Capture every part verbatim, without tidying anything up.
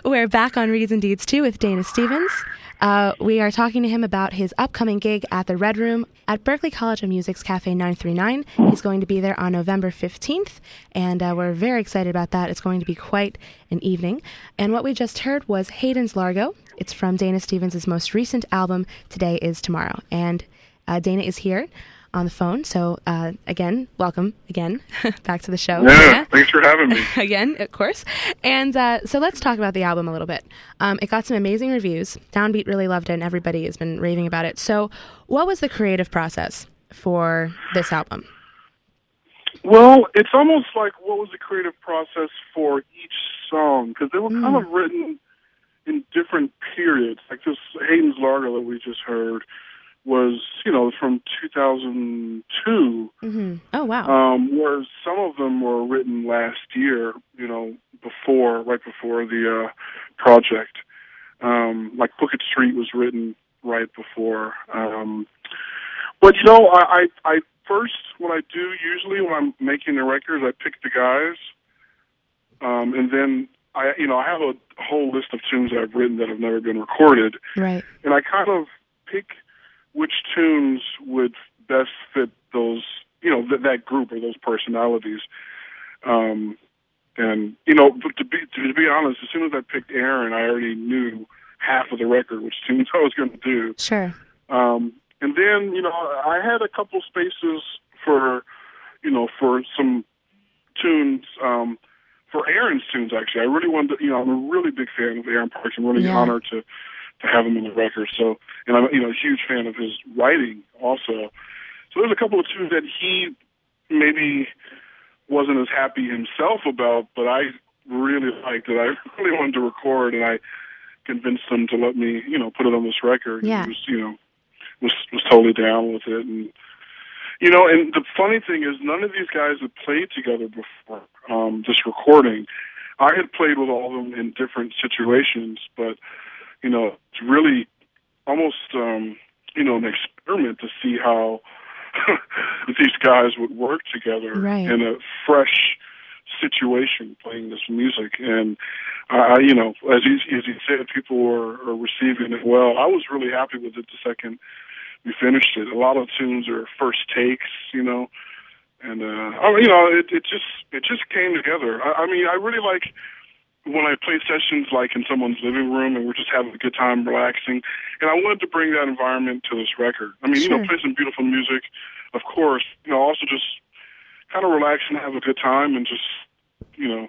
We're back on Reads and Deeds two with Dana Stevens. Uh, we are talking to him about his upcoming gig at the Red Room at Berklee College of Music's Cafe nine three nine. He's going to be there on November fifteenth, and uh, we're very excited about that. It's going to be quite an evening. And what we just heard was Hayden's Largo. It's from Dana Stevens' most recent album, Today is Tomorrow. And uh, Dana is here on the phone. So, uh, again, welcome again back to the show. Yeah, Dana. Thanks for having me. Again, of course. And uh, so let's talk about the album a little bit. Um, it got some amazing reviews. Downbeat really loved it, and everybody has been raving about it. So what was the creative process for this album? Well, it's almost like what was the creative process for each song, because they were mm. kind of written in different periods. Like this Hayden's Largo that we just heard was, you know, from two thousand two. Mm-hmm. Oh, wow. Um, whereas some of them were written last year, you know, before, right before the uh, project. Um, like Crooked Street was written right before. Um, but, you know, I, I, I first, what I do usually when I'm making the records, I pick the guys. Um, and then, I, you know, I have a whole list of tunes that I've written that have never been recorded. Right. And I kind of pick which tunes would best fit those, you know, th- that group or those personalities. Um, and, you know, to be, to be honest, as soon as I picked Aaron, I already knew half of the record, which tunes I was going to do. Sure. Um, and then, you know, I had a couple spaces for, you know, for some tunes, um, for Aaron's tunes, actually. I really wanted to, you know, I'm a really big fan of Aaron Parks. I'm really yeah. honored to to have him in the record. So, and I'm, you know, a huge fan of his writing also. So there's a couple of tunes that he maybe wasn't as happy himself about, but I really liked it. I really wanted to record, and I convinced him to let me, you know, put it on this record. Yeah. He was, you know, was was totally down with it. And, you know, and the funny thing is none of these guys had played together before um, this recording. I had played with all of them in different situations, but you know, it's really almost, um, you know, an experiment to see how these guys would work together right. in a fresh situation playing this music. And, uh, you know, as you, as you said, people were, are receiving it well. I was really happy with it the second we finished it. A lot of tunes are first takes, you know, and, uh, I mean, you know, it, it just it just came together. I, I mean, I really like when I play sessions like in someone's living room and we're just having a good time relaxing. And I wanted to bring that environment to this record. I mean, sure. you know, play some beautiful music, of course, you know, also just kind of relax and have a good time and just, you know,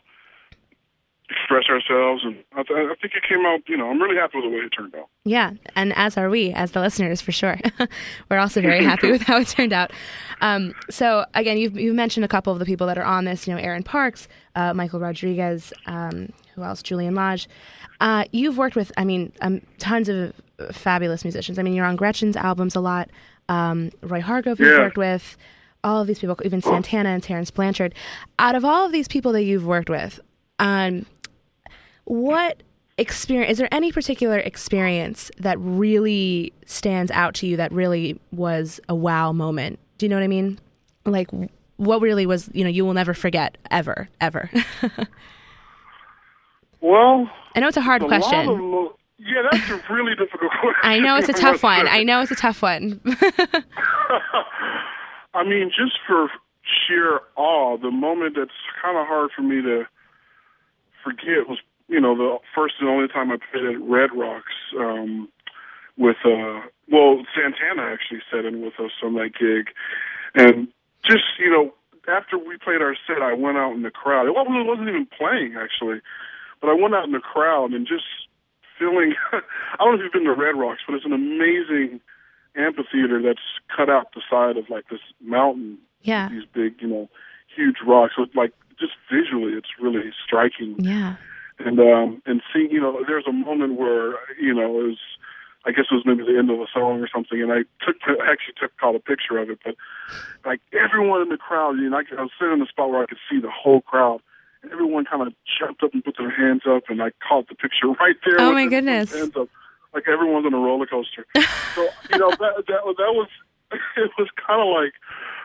express ourselves. And I, th- I think it came out, you know, I'm really happy with the way it turned out. Yeah, and as are we, as the listeners, for sure. We're also very happy with how it turned out. Um, so, again, you've, you've mentioned a couple of the people that are on this, you know, Aaron Parks, uh, Michael Rodriguez, um, who else? Julian Lage. Uh, you've worked with, I mean, um, tons of fabulous musicians. I mean, you're on Gretchen's albums a lot. Um, Roy Hargrove you've yeah. worked with. All of these people, even Santana and Terrence Blanchard. Out of all of these people that you've worked with, um, what experience, is there any particular experience that really stands out to you that really was a wow moment? Do you know what I mean? Like, what really was, you know, you will never forget, ever, ever? Well, I know it's a hard a question. Of, yeah, that's a really difficult question. I know it's a tough one. I know it's a tough one. I mean, just for sheer awe, the moment that's kind of hard for me to forget was, you know, the first and only time I played at Red Rocks um, with, uh, well, Santana actually sat in with us on that gig. And just, you know, after we played our set, I went out in the crowd. It wasn't, it wasn't even playing, actually. But I went out in the crowd and just feeling, I don't know if you've been to Red Rocks, but it's an amazing amphitheater that's cut out the side of like this mountain. Yeah. These big, you know, huge rocks. So like just visually, it's really striking. Yeah. And, um, and seeing, you know, there's a moment where, you know, it was, I guess it was maybe the end of a song or something, and I took, I actually took, caught a picture of it, but like everyone in the crowd, you know, I, I was sitting in the spot where I could see the whole crowd. Everyone kind of jumped up and put their hands up, and I caught the picture right there. Oh, with my their goodness. Hands up, like everyone's on a roller coaster. So, you know, that, that, that was, it was kind of like,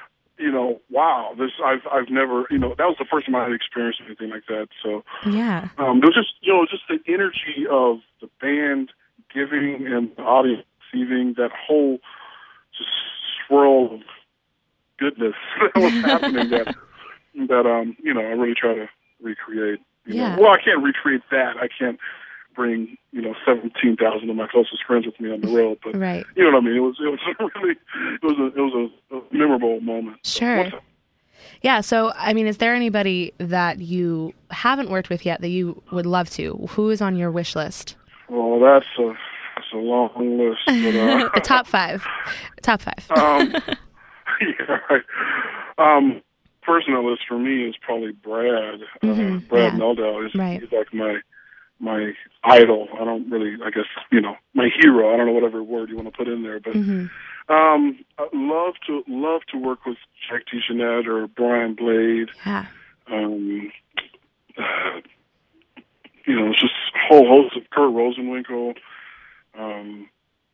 you know, wow, this I've I've never, you know, that was the first time I had experienced anything like that. So Yeah. um, it was just, you know, just the energy of the band giving and the audience receiving, that whole just swirl of goodness that was happening. That that um, you know, I really try to recreate. You Yeah. know. Well, I can't recreate that. I can't bring, you know, seventeen thousand of my closest friends with me on the road, but Right. you know what I mean. It was it was a really it was a it was a, a memorable moment. Sure. So, Yeah. So, I mean, is there anybody that you haven't worked with yet that you would love to? Who is on your wish list? well, that's a that's a long list. But, uh, The top five. Top five. um, yeah, right. Um, first on the list for me is probably Brad. Mm-hmm. Uh, Brad Yeah. Meldau. He's, Right. he's like my my idol. I don't really, I guess, you know, my hero. I don't know whatever word you want to put in there, but Mm-hmm. um, I'd love to love to work with Jack DeJohnette or Brian Blade. Yeah. Um, uh, you know, it's just a whole host of Kurt Rosenwinkel. Um,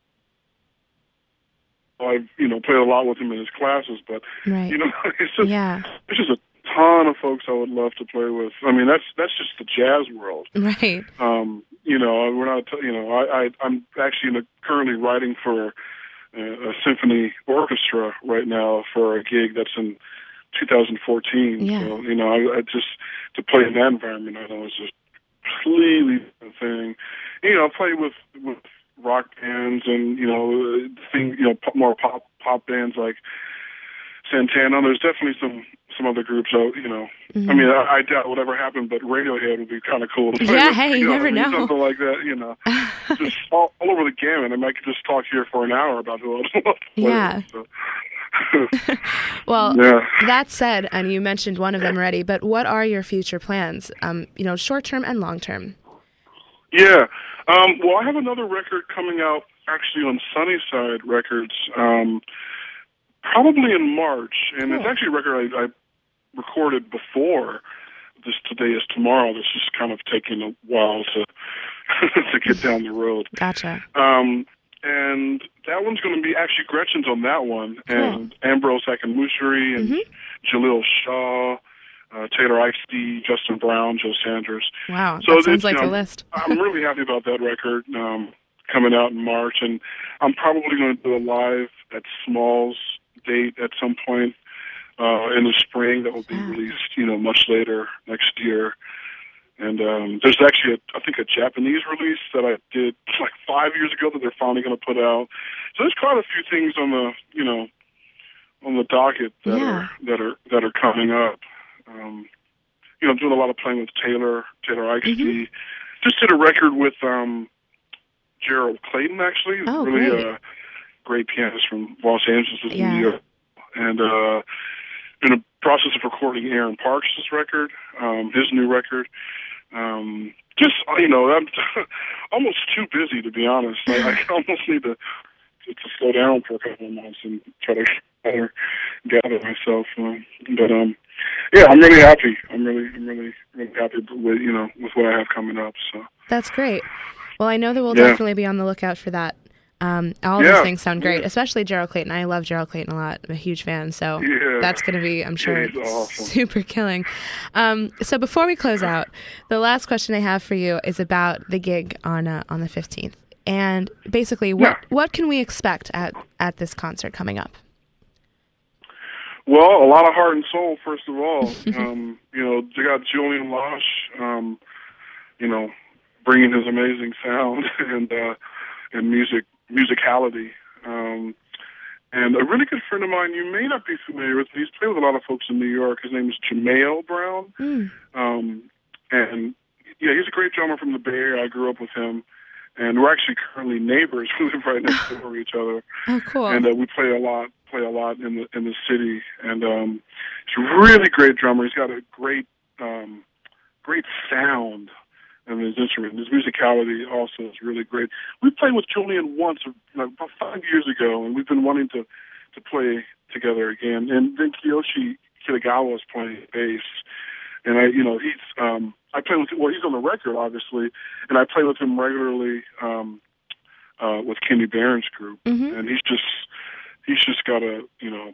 I've, you know, played a lot with him in his classes, but, Right. you know, it's just, Yeah. there's just a ton of folks I would love to play with. I mean, that's, that's just the jazz world. Right. Um, you know, we're not, you know, I, I, I'm actually in a, currently writing for a, a symphony orchestra right now for a gig that's in two thousand fourteen. Yeah. So, you know, I, I just, to play in that environment, I know it's just completely different thing. You know, I play with, with rock bands and, you know, thing, you know, pop, more pop, pop bands like Santana. There's definitely some, some other groups out, you know. Mm-hmm. I mean, I, I doubt whatever happened, but Radiohead would be kind of cool to play Yeah, with. hey, you know, never I mean, know. Something like that, you know. Just all, all over the gamut. I mean, I could just talk here for an hour about who I'd love to play Yeah. with. So. Well, Yeah. that said, and you mentioned one of them already, but what are your future plans? Um, you know, short term and long term. Yeah. Um, well, I have another record coming out actually on Sunnyside Records, um, probably in March, and Cool. it's actually a record I, I recorded before this Today Is Tomorrow. This is kind of taking a while to to get down the road. Gotcha. Um, and that one's going to be, actually Gretchen's on that one, and Ambrose Akinmushiri and Mm-hmm. Jaleel Shaw, uh, Taylor Ixty, Justin Brown, Joe Sanders. Wow, So that sounds it's, like you the know, list. I'm really happy about that record um, coming out in March, and I'm probably going to do a live at Smalls date at some point uh, in the spring that will be Yeah. released, you know, much later next year. And um, there's actually, a, I think, a Japanese release that I did like five years ago that they're finally going to put out. So there's quite a few things on the, you know, on the docket that Yeah. are that are that are coming up. Um, you know, I'm doing a lot of playing with Taylor, Taylor Ixty. Mm-hmm. Just did a record with um, Gerald Clayton, actually. Oh, really great. a great pianist from Los Angeles in Yeah. New York. And uh, in the process of recording Aaron Parks' record, um, his new record. Um, just, you know, I'm almost too busy, to be honest. I, I almost need to, to to slow down for a couple of months and try to gather, gather myself. Um, but, um, yeah, I'm really happy. I'm really, I'm really, really happy with, you know, with what I have coming up. So That's great. Well, I know that we'll Yeah. definitely be on the lookout for that. Um, all Yeah. those things sound great, Yeah. especially Gerald Clayton. I love Gerald Clayton a lot. I'm a huge fan, so Yeah. that's going to be, I'm sure, Yeah, he's awesome. super killing. Um, so before we close out, the last question I have for you is about the gig on uh, on the fifteenth. And basically, what, Yeah. what can we expect at, at this concert coming up? Well, a lot of heart and soul, first of all. um, you know, they got Julian Losh, um, you know, bringing his amazing sound and uh, and music musicality. Um, and a really good friend of mine, you may not be familiar with, he's played with a lot of folks in New York. His name is Jamail Brown. Mm. Um, and, yeah, he's a great drummer from the Bay Area. I grew up with him. And we're actually currently neighbors. We live right next door to each other. Oh, cool. And uh, we play a lot, play a lot in the in the city. And um, he's a really great drummer. He's got a great, um, great sound in his instrument. His musicality also is really great. We played with Julian once, like, about five years ago, and we've been wanting to to play together again. And then Kiyoshi Kitagawa is playing bass. And I, you know, he's, um, I play with, well, he's on the record, obviously, and I play with him regularly, um, uh, with Kenny Barron's group. Mm-hmm. And he's just, he's just got a, you know,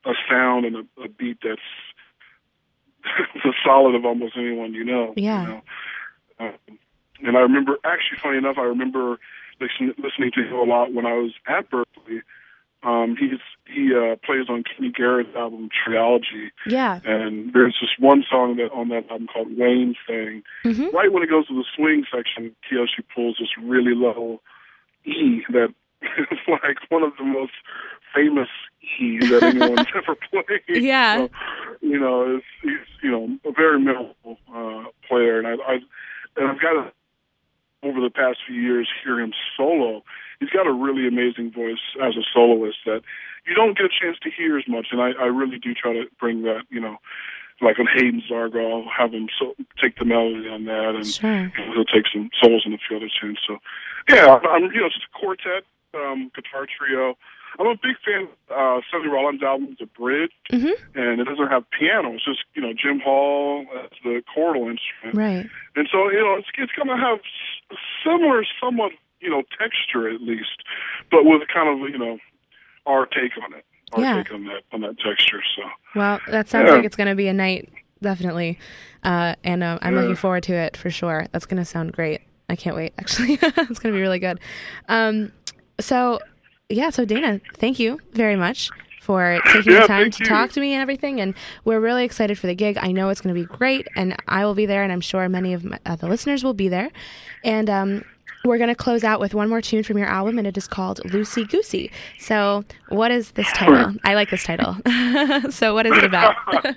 a sound and a, a beat that's the solid of almost anyone you know. Yeah. You know? Um, and I remember, actually, funny enough, I remember listen, listening to him a lot when I was at Berklee. Um, he's he uh, plays on Kenny Garrett's album Triology. Yeah. And there's this one song that on that album called Wayne's Thing. Mm-hmm. Right when it goes to the swing section, Kiyoshi pulls this really low E that is like one of the most famous E's that anyone's ever played. Yeah. So, you know, it's, he's you know a very memorable uh, player, and I, I and I've got to, over the past few years, hear him solo. He's got a really amazing voice as a soloist that you don't get a chance to hear as much, and I, I really do try to bring that, you know, like on Hayden Zargo, I'll have him so, take the melody on that, and sure. you know, he'll take some solos on a few other tunes. So, yeah, I'm, you know, it's a quartet, um, guitar trio. I'm a big fan of uh, Sonny Rollins' album, The Bridge, mm-hmm. and it doesn't have piano. It's just, you know, Jim Hall as the chordal instrument. Right. And so, you know, it's, it's going to have similar, somewhat, you know, texture at least, but with kind of, you know, our take on it. Our yeah. take on that, on that texture. So. Well, that sounds yeah. like it's going to be a night, definitely. Uh, and uh, I'm yeah. looking forward to it for sure. That's going to sound great. I can't wait, actually. It's going to be really good. Um, so, yeah, so Dana, thank you very much for taking yeah, the time to you. talk to me and everything. And we're really excited for the gig. I know it's going to be great, and I will be there, and I'm sure many of my, uh, the listeners will be there. And um, we're going to close out with one more tune from your album, and it is called Loosey Goosey. So what is this title? I like this title. So what is it about?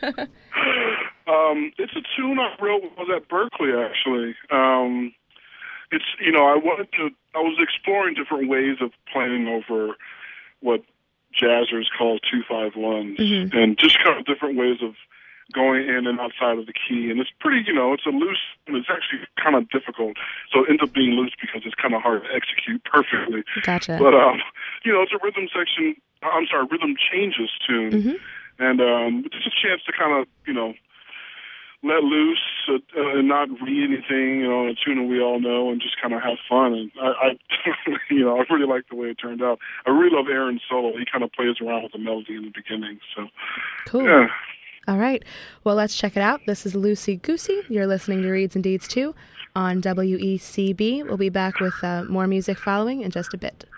um, it's a tune I wrote when I was at Berklee, actually. Um, it's, you know, I wanted to, I was exploring different ways of playing over what jazzers call two five ones, mm-hmm. and just kind of different ways of going in and outside of the key. And it's pretty, you know, it's a loose, and it's actually kind of difficult. So it ends up being loose because it's kind of hard to execute perfectly. Gotcha. But, um, you know, it's a rhythm section, I'm sorry, rhythm changes tune. Mm-hmm. And um, it's just a chance to kind of, you know, let loose uh, uh, and not read anything, you know, a tune that we all know, and just kind of have fun. And I, I you know, I really like the way it turned out. I really love Aaron's solo. He kind of plays around with the melody in the beginning. So, cool. Yeah. All right. Well, let's check it out. This is Loosey Goosey. You're listening to Reeds and Deeds two on W E C B. We'll be back with uh, more music following in just a bit.